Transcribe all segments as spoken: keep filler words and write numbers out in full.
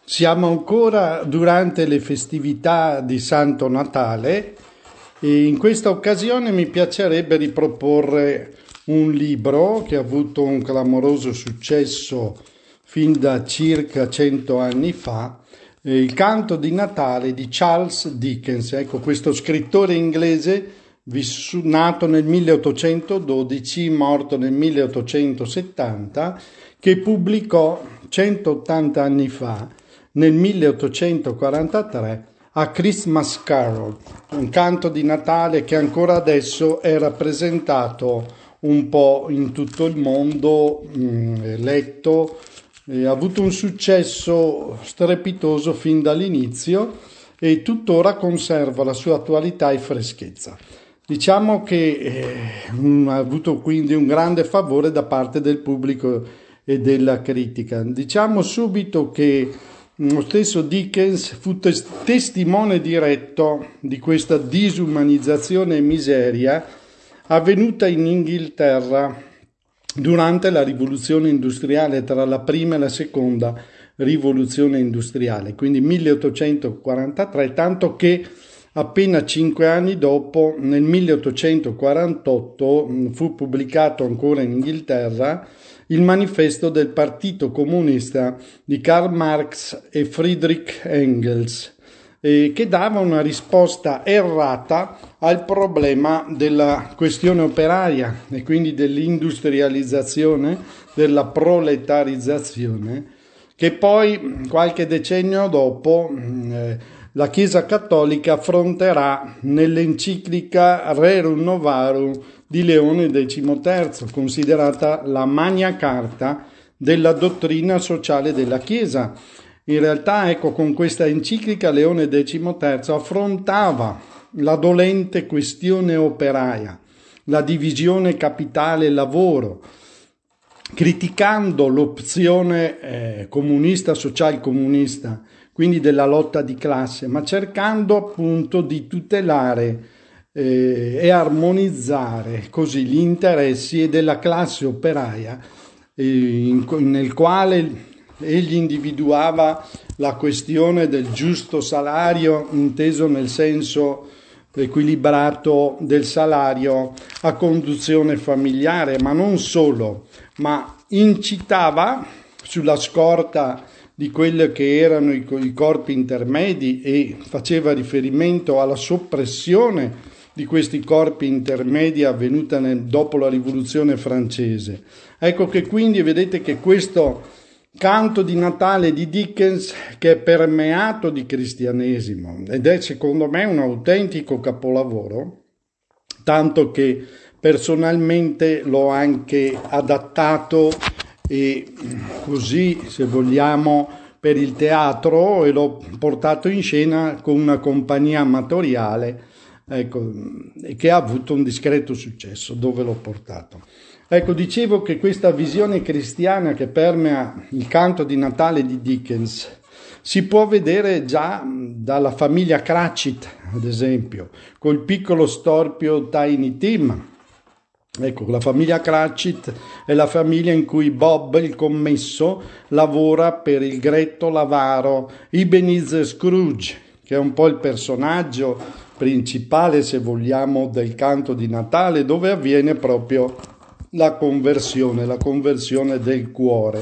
Siamo ancora durante le festività di Santo Natale e in questa occasione mi piacerebbe riproporre un libro che ha avuto un clamoroso successo fin da circa cento anni fa, Il canto di Natale di Charles Dickens. Ecco, questo scrittore inglese vissu- nato nel milleottocentododici, morto nel milleottocentosettanta, che pubblicò centottanta anni fa, nel milleottocentoquarantatré, A Christmas Carol, un canto di Natale che ancora adesso è rappresentato un po' in tutto il mondo, mh, letto, eh, ha avuto un successo strepitoso fin dall'inizio e tuttora conserva la sua attualità e freschezza. Diciamo che eh, ha avuto quindi un grande favore da parte del pubblico e della critica. Diciamo subito che lo stesso Dickens fu tes- testimone diretto di questa disumanizzazione e miseria avvenuta in Inghilterra durante la rivoluzione industriale, tra la prima e la seconda rivoluzione industriale, quindi milleottocentoquarantatré, tanto che appena cinque anni dopo, nel milleottocentoquarantotto, fu pubblicato ancora in Inghilterra il manifesto del Partito Comunista di Karl Marx e Friedrich Engels, eh, che dava una risposta errata al problema della questione operaia e quindi dell'industrializzazione, della proletarizzazione, che poi qualche decennio dopo eh, la Chiesa Cattolica affronterà nell'enciclica Rerum Novarum di Leone decimoterzo, considerata la Magna Carta della dottrina sociale della Chiesa. In realtà, ecco, con questa enciclica Leone decimoterzo affrontava la dolente questione operaia, la divisione capitale-lavoro, criticando l'opzione eh, comunista, social-comunista, quindi della lotta di classe, ma cercando appunto di tutelare eh, e armonizzare così gli interessi della classe operaia, eh, in, nel quale egli individuava la questione del giusto salario, inteso nel senso equilibrato del salario a conduzione familiare, ma non solo, ma incitava sulla scorta di quelli che erano i, i corpi intermedi e faceva riferimento alla soppressione di questi corpi intermedi avvenuta nel, dopo la rivoluzione francese. Ecco che quindi vedete che questo canto di Natale di Dickens, che è permeato di cristianesimo ed è secondo me un autentico capolavoro, tanto che personalmente l'ho anche adattato e così, se vogliamo, per il teatro, e l'ho portato in scena con una compagnia amatoriale, ecco, che ha avuto un discreto successo dove l'ho portato. Ecco, dicevo che questa visione cristiana che permea il canto di Natale di Dickens si può vedere già dalla famiglia Cratchit, ad esempio, col piccolo storpio Tiny Tim. Ecco, la famiglia Cratchit è la famiglia in cui Bob, il commesso, lavora per il gretto l'avaro Ebenezer Scrooge, che è un po' il personaggio principale, se vogliamo, del canto di Natale, dove avviene proprio la conversione, la conversione del cuore.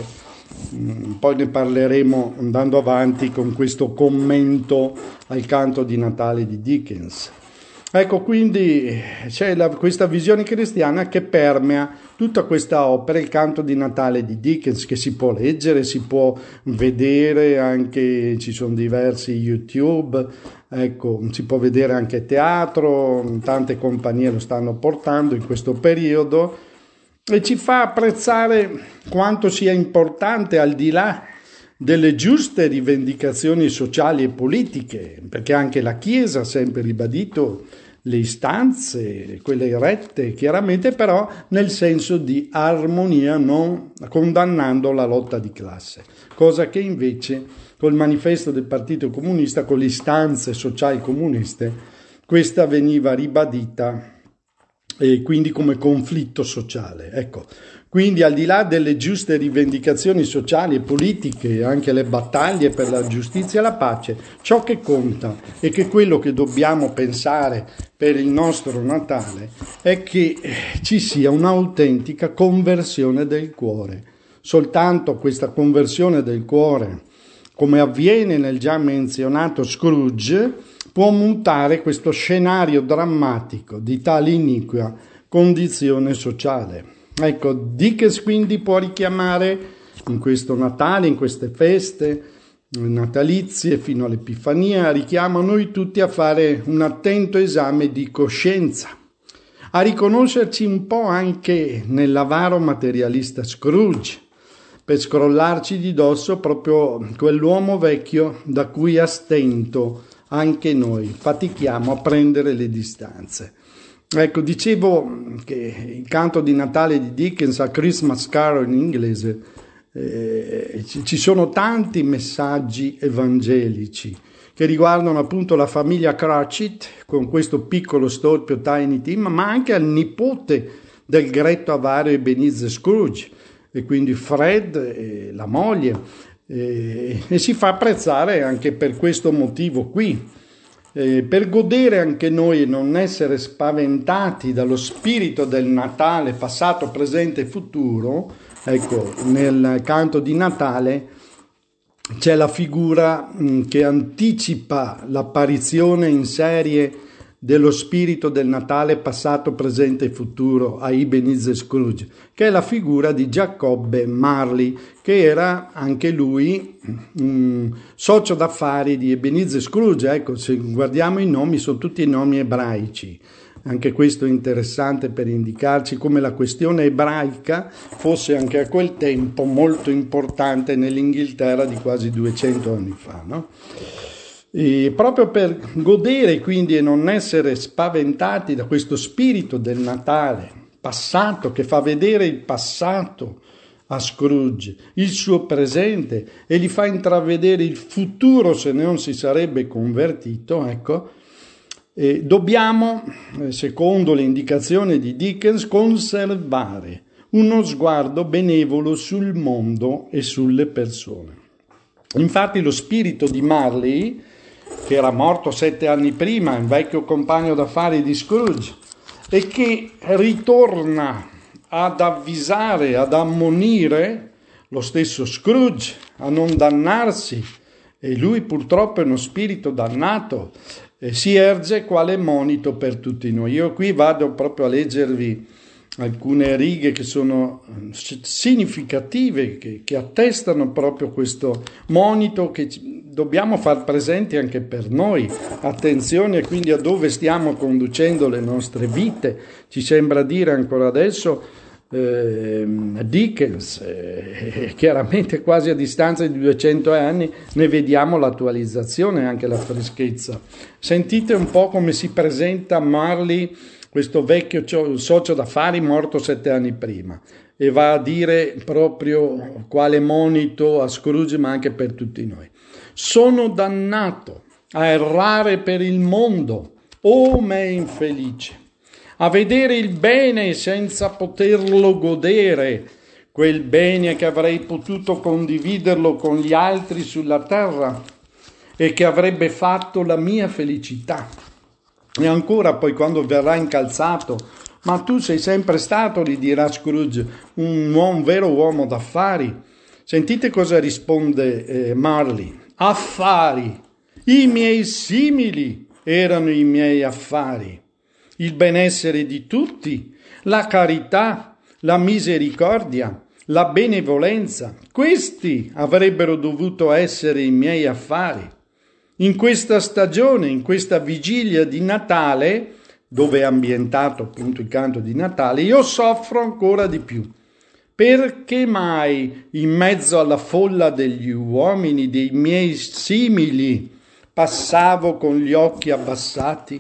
Poi ne parleremo andando avanti con questo commento al canto di Natale di Dickens. Ecco, quindi c'è la, questa visione cristiana che permea tutta questa opera, il canto di Natale di Dickens, che si può leggere, si può vedere anche, ci sono diversi YouTube, ecco, si può vedere anche teatro, tante compagnie lo stanno portando in questo periodo e ci fa apprezzare quanto sia importante, al di là delle giuste rivendicazioni sociali e politiche, perché anche la Chiesa ha sempre ribadito le istanze, quelle rette, chiaramente, però nel senso di armonia, non condannando la lotta di classe, cosa che invece col manifesto del Partito Comunista, con le istanze sociali comuniste, questa veniva ribadita e quindi come conflitto sociale. Ecco. Quindi al di là delle giuste rivendicazioni sociali e politiche, anche le battaglie per la giustizia e la pace, ciò che conta e che quello che dobbiamo pensare per il nostro Natale è che ci sia un'autentica conversione del cuore. Soltanto questa conversione del cuore, come avviene nel già menzionato Scrooge, può mutare questo scenario drammatico di tale iniqua condizione sociale. Ecco, Dickens quindi può richiamare in questo Natale, in queste feste natalizie fino all'Epifania, richiama noi tutti a fare un attento esame di coscienza, a riconoscerci un po' anche nell'avaro materialista Scrooge, per scrollarci di dosso proprio quell'uomo vecchio da cui a stento anche noi fatichiamo a prendere le distanze. Ecco, dicevo che il canto di Natale di Dickens, A Christmas Carol in inglese, eh, ci sono tanti messaggi evangelici che riguardano appunto la famiglia Cratchit con questo piccolo storpio Tiny Tim, ma anche al nipote del gretto avaro Ebenezer Scrooge, e quindi Fred e la moglie, e, e si fa apprezzare anche per questo motivo qui. Eh, per godere anche noi e non essere spaventati dallo spirito del Natale passato, presente e futuro, ecco, nel canto di Natale c'è la figura mh, che anticipa l'apparizione in serie dello spirito del Natale passato, presente e futuro a Ebenezer Scrooge, che è la figura di Giacobbe Marley, che era anche lui un socio d'affari di Ebenezer Scrooge. Ecco, se guardiamo i nomi, sono tutti nomi ebraici. Anche questo è interessante per indicarci come la questione ebraica fosse anche a quel tempo molto importante nell'Inghilterra di quasi duecento anni fa, no? E proprio per godere quindi e non essere spaventati da questo spirito del Natale passato che fa vedere il passato a Scrooge, il suo presente, e gli fa intravedere il futuro se non si sarebbe convertito, ecco, e dobbiamo, secondo le indicazioni di Dickens, conservare uno sguardo benevolo sul mondo e sulle persone. Infatti lo spirito di Marley, che era morto sette anni prima, un vecchio compagno d'affari di Scrooge, e che ritorna ad avvisare, ad ammonire lo stesso Scrooge a non dannarsi, e lui purtroppo è uno spirito dannato, e si erge quale monito per tutti noi. Io qui vado proprio a leggervi alcune righe che sono significative, che, che attestano proprio questo monito che dobbiamo far presenti anche per noi. Attenzione quindi a dove stiamo conducendo le nostre vite. Ci sembra dire ancora adesso eh, Dickens, eh, chiaramente quasi a distanza di duecento anni ne vediamo l'attualizzazione e anche la freschezza. Sentite un po' come si presenta Marley, questo vecchio socio d'affari morto sette anni prima, e va a dire proprio quale monito a Scrooge ma anche per tutti noi. Sono dannato a errare per il mondo, o me infelice, a vedere il bene senza poterlo godere, quel bene che avrei potuto condividerlo con gli altri sulla terra e che avrebbe fatto la mia felicità. E ancora poi quando verrà incalzato: ma tu sei sempre stato, gli dirà Scrooge, un, un vero uomo d'affari. Sentite cosa risponde eh, Marley: affari, i miei simili erano i miei affari, il benessere di tutti, la carità, la misericordia, la benevolenza, questi avrebbero dovuto essere i miei affari. In questa stagione, in questa vigilia di Natale, dove è ambientato appunto il canto di Natale, io soffro ancora di più. Perché mai in mezzo alla folla degli uomini, dei miei simili, passavo con gli occhi abbassati?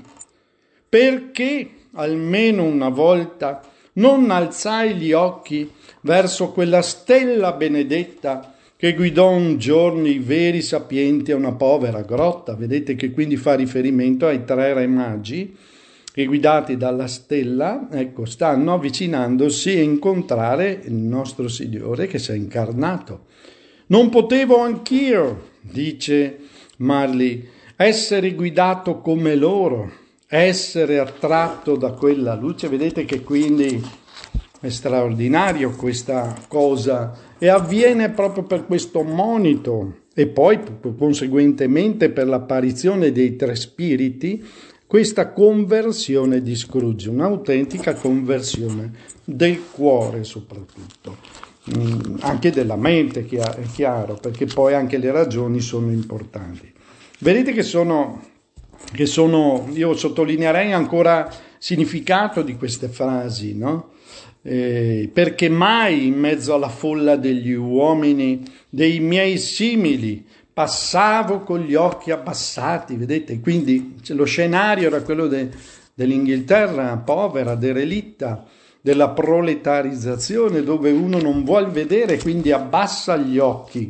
Perché almeno una volta non alzai gli occhi verso quella stella benedetta che guidò un giorno i veri sapienti a una povera grotta? Vedete che quindi fa riferimento ai tre re magi, che guidati dalla stella, ecco, stanno avvicinandosi a incontrare il nostro Signore che si è incarnato. Non potevo anch'io, dice Marley, essere guidato come loro, essere attratto da quella luce. Vedete che quindi è straordinario questa cosa e avviene proprio per questo monito e poi conseguentemente per l'apparizione dei tre spiriti, questa conversione di Scrooge, un'autentica conversione del cuore soprattutto, mm, anche della mente, è chiaro, perché poi anche le ragioni sono importanti. Vedete che sono, che sono io sottolineerei ancora il significato di queste frasi, no? Eh, perché mai in mezzo alla folla degli uomini, dei miei simili, passavo con gli occhi abbassati, vedete? Quindi lo scenario era quello de, dell'Inghilterra povera, derelitta, della proletarizzazione, dove uno non vuol vedere, quindi abbassa gli occhi.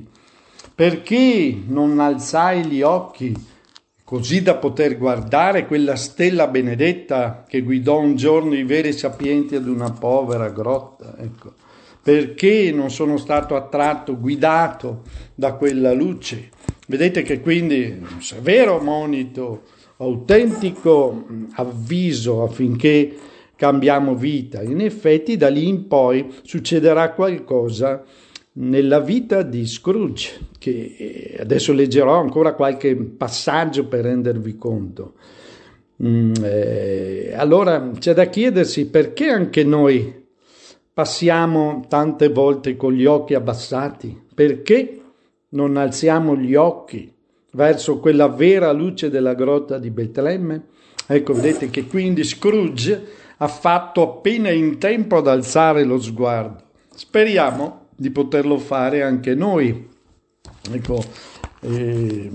Perché non alzai gli occhi così da poter guardare quella stella benedetta che guidò un giorno i veri sapienti ad una povera grotta? Ecco. Perché non sono stato attratto, guidato da quella luce? Vedete che quindi un severo monito, autentico avviso affinché cambiamo vita. In effetti da lì in poi succederà qualcosa nella vita di Scrooge, che adesso leggerò ancora qualche passaggio per rendervi conto. Mm, eh, allora c'è da chiedersi perché anche noi passiamo tante volte con gli occhi abbassati, perché non alziamo gli occhi verso quella vera luce della grotta di Betlemme? Ecco, vedete che quindi Scrooge ha fatto appena in tempo ad alzare lo sguardo. Speriamo di poterlo fare anche noi. Ecco, eh,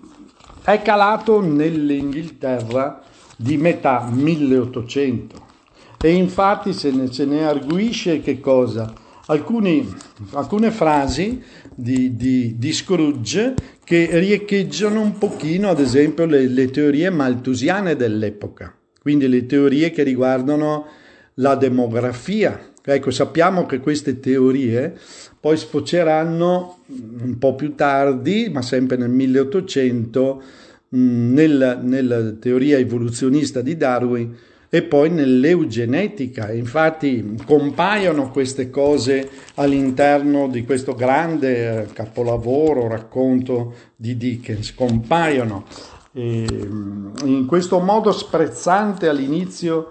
è calato nell'Inghilterra di metà milleottocento e infatti se ne, se ne arguisce che cosa? Alcuni, alcune frasi di, di, di Scrooge che riecheggiano un pochino, ad esempio, le, le teorie malthusiane dell'epoca, quindi le teorie che riguardano la demografia. Ecco, sappiamo che queste teorie poi sfoceranno un po' più tardi, ma sempre nel milleottocento, nel, nella teoria evoluzionista di Darwin e poi nell'eugenetica. Infatti compaiono queste cose all'interno di questo grande capolavoro, racconto di Dickens, compaiono e in questo modo sprezzante all'inizio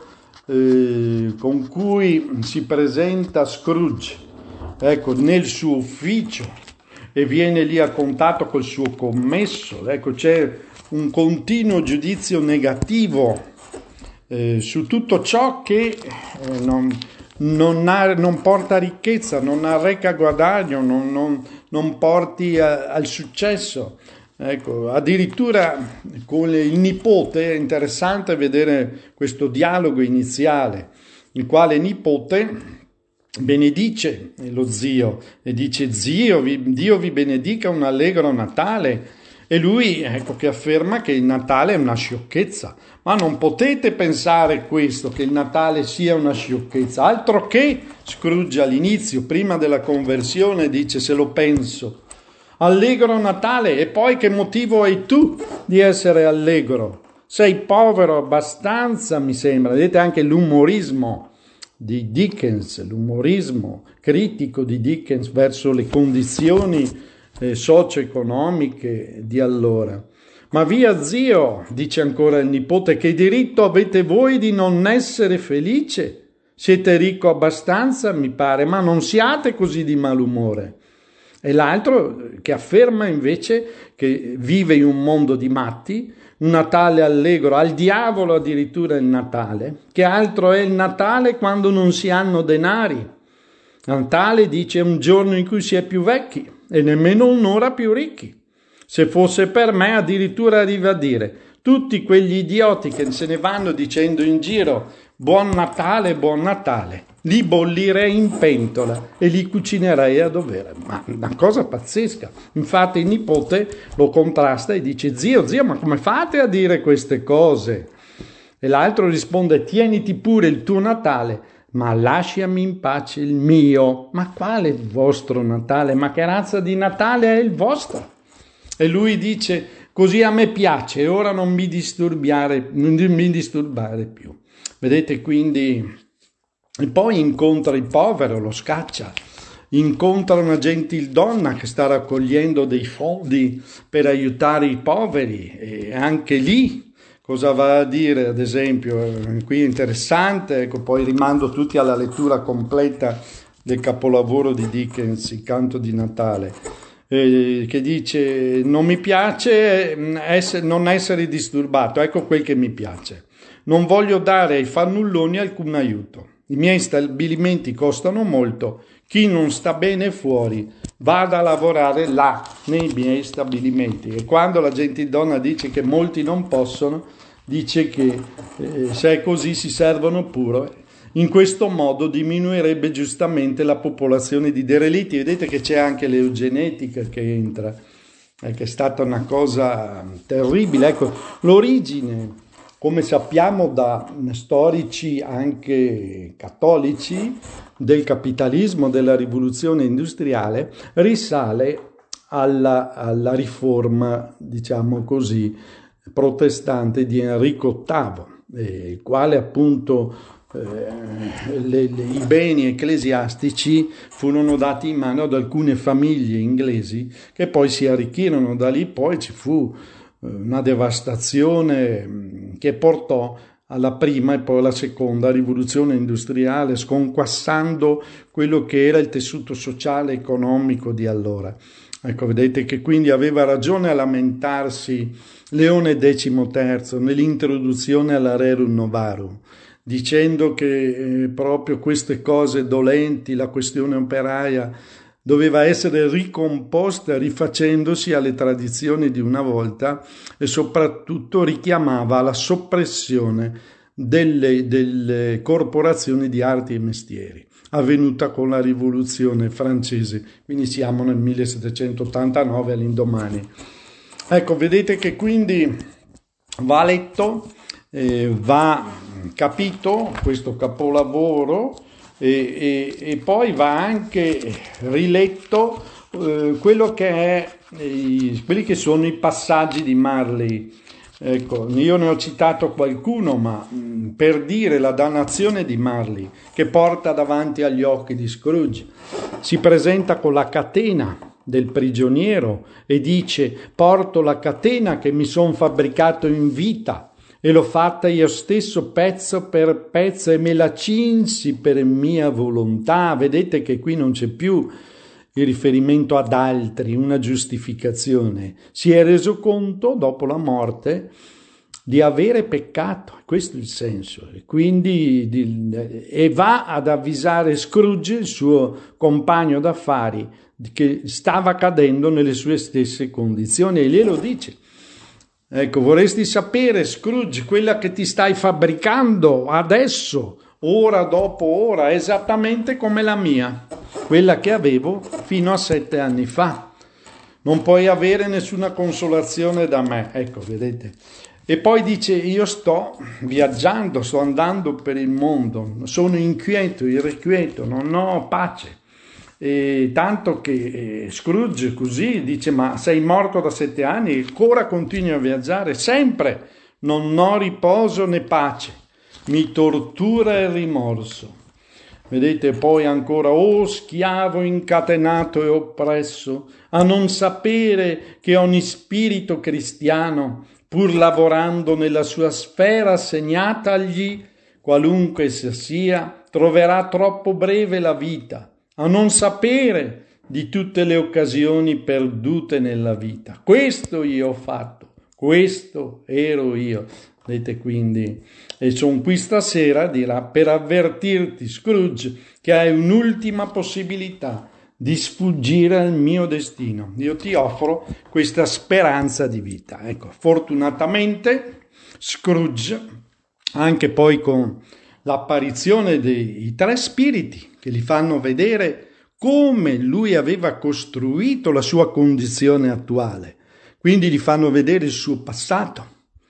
eh, con cui si presenta Scrooge, ecco, nel suo ufficio e viene lì a contatto col suo commesso. Ecco, c'è un continuo giudizio negativo eh, su tutto ciò che eh, non, non, ha, non porta ricchezza, non arreca guadagno, non, non, non porti a, al successo. Ecco, addirittura con il nipote è interessante vedere questo dialogo iniziale, il quale nipote benedice lo zio e dice: zio, vi, Dio vi benedica un allegro Natale. E lui, ecco, che afferma che il Natale è una sciocchezza. Ma non potete pensare questo, che il Natale sia una sciocchezza. Altro che Scrooge all'inizio, prima della conversione, dice: se lo penso. Allegro Natale, e poi che motivo hai tu di essere allegro? Sei povero abbastanza, mi sembra. Vedete anche l'umorismo di Dickens, l'umorismo critico di Dickens verso le condizioni eh, socio-economiche di allora. Ma via zio, dice ancora il nipote, che diritto avete voi di non essere felice? Siete ricco abbastanza, mi pare, ma non siate così di malumore. E l'altro che afferma invece che vive in un mondo di matti, un Natale allegro, al diavolo addirittura il Natale. Che altro è il Natale quando non si hanno denari? Natale, dice, è un giorno in cui si è più vecchi e nemmeno un'ora più ricchi. Se fosse per me, addirittura arriva a dire: tutti quegli idioti che se ne vanno dicendo in giro buon Natale, buon Natale, li bollirei in pentola e li cucinerei a dovere. Ma una cosa pazzesca. Infatti il nipote lo contrasta e dice: zio, zio, ma come fate a dire queste cose? E l'altro risponde: tieniti pure il tuo Natale, ma lasciami in pace il mio. Ma quale il vostro Natale? Ma che razza di Natale è il vostro? E lui dice: così a me piace, ora non mi disturbare, non mi disturbare più. Vedete, quindi, e poi incontra il povero, lo scaccia, incontra una gentildonna che sta raccogliendo dei fondi per aiutare i poveri, e anche lì cosa va a dire, ad esempio, qui è interessante, ecco, poi rimando tutti alla lettura completa del capolavoro di Dickens, Il canto di Natale, eh, che dice: non mi piace essere, non essere disturbato, ecco quel che mi piace. Non voglio dare ai fannulloni alcun aiuto. I miei stabilimenti costano molto. Chi non sta bene fuori vada a lavorare là, nei miei stabilimenti. E quando la gentildonna dice che molti non possono, dice che eh, se è così si servono pure. In questo modo diminuirebbe giustamente la popolazione di derelitti. Vedete che c'è anche l'eugenetica che entra, eh, che è stata una cosa terribile. Ecco, l'origine, come sappiamo da storici anche cattolici, del capitalismo, della rivoluzione industriale, risale alla, alla riforma, diciamo così, protestante di Enrico ottavo, eh, il quale appunto eh, le, le, i beni ecclesiastici furono dati in mano ad alcune famiglie inglesi che poi si arricchirono. Da lì poi ci fu una devastazione che portò alla prima e poi alla seconda rivoluzione industriale, sconquassando quello che era il tessuto sociale e economico di allora. Ecco, vedete che quindi aveva ragione a lamentarsi Leone decimoterzo nell'introduzione alla Rerum Novarum, dicendo che eh, proprio queste cose dolenti, la questione operaia, doveva essere ricomposta rifacendosi alle tradizioni di una volta e soprattutto richiamava alla soppressione delle, delle corporazioni di arti e mestieri, avvenuta con la rivoluzione francese, quindi siamo nel millesettecentottantanove all'indomani. Ecco, vedete che quindi va letto, eh, va capito questo capolavoro, E, e, e poi va anche riletto eh, quello che è i, quelli che sono i passaggi di Marley. Ecco, io ne ho citato qualcuno, ma mh, per dire la dannazione di Marley che porta davanti agli occhi di Scrooge. Si presenta con la catena del prigioniero e dice: porto la catena che mi son fabbricato in vita e l'ho fatta io stesso pezzo per pezzo e me la cinsi per mia volontà. Vedete che qui non c'è più il riferimento ad altri, una giustificazione. Si è reso conto dopo la morte di avere peccato, questo è il senso, e quindi di, e va ad avvisare Scrooge, il suo compagno d'affari, che stava cadendo nelle sue stesse condizioni, e glielo dice. Ecco, vorresti sapere, Scrooge, quella che ti stai fabbricando adesso, ora dopo ora, è esattamente come la mia, quella che avevo fino a sette anni fa. Non puoi avere nessuna consolazione da me, ecco, vedete. E poi dice: io sto viaggiando, sto andando per il mondo, sono inquieto, irrequieto, non ho pace. E tanto che Scrooge così dice: ma sei morto da sette anni e ancora continui a viaggiare? Sempre non ho riposo né pace, mi tortura il rimorso. Vedete poi ancora: oh schiavo incatenato e oppresso, a non sapere che ogni spirito cristiano, pur lavorando nella sua sfera assegnatagli, qualunque essa sia, troverà troppo breve la vita, a non sapere di tutte le occasioni perdute nella vita. Questo io ho fatto, questo ero io. Vedete quindi, e sono qui stasera, dirà, per avvertirti, Scrooge, che hai un'ultima possibilità di sfuggire al mio destino. Io ti offro questa speranza di vita. Ecco, fortunatamente Scrooge, anche poi con l'apparizione dei tre spiriti che gli fanno vedere come lui aveva costruito la sua condizione attuale, quindi gli fanno vedere il suo passato,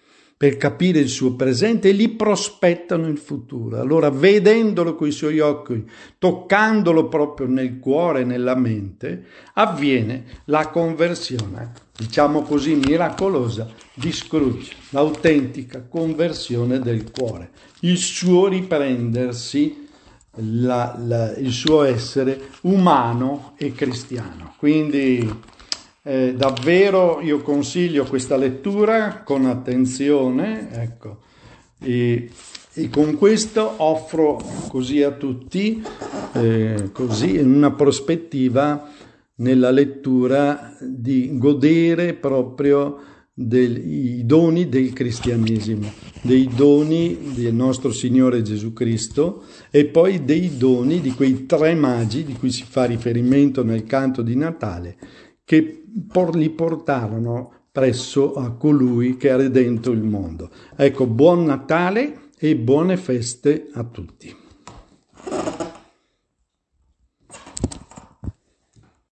per capire il suo presente e gli prospettano il futuro. Allora, vedendolo coi suoi occhi, toccandolo proprio nel cuore, nella mente, avviene la conversione, diciamo così, miracolosa di Scrooge, l'autentica conversione del cuore, il suo riprendersi, la, la, il suo essere umano e cristiano. Quindi Eh, davvero io consiglio questa lettura con attenzione, ecco, e, e con questo offro così a tutti, eh, così in una prospettiva nella lettura di godere proprio dei doni del cristianesimo, dei doni del nostro Signore Gesù Cristo e poi dei doni di quei tre magi di cui si fa riferimento nel canto di Natale, che li portarono presso a colui che ha redento il mondo. Ecco, buon Natale e buone feste a tutti.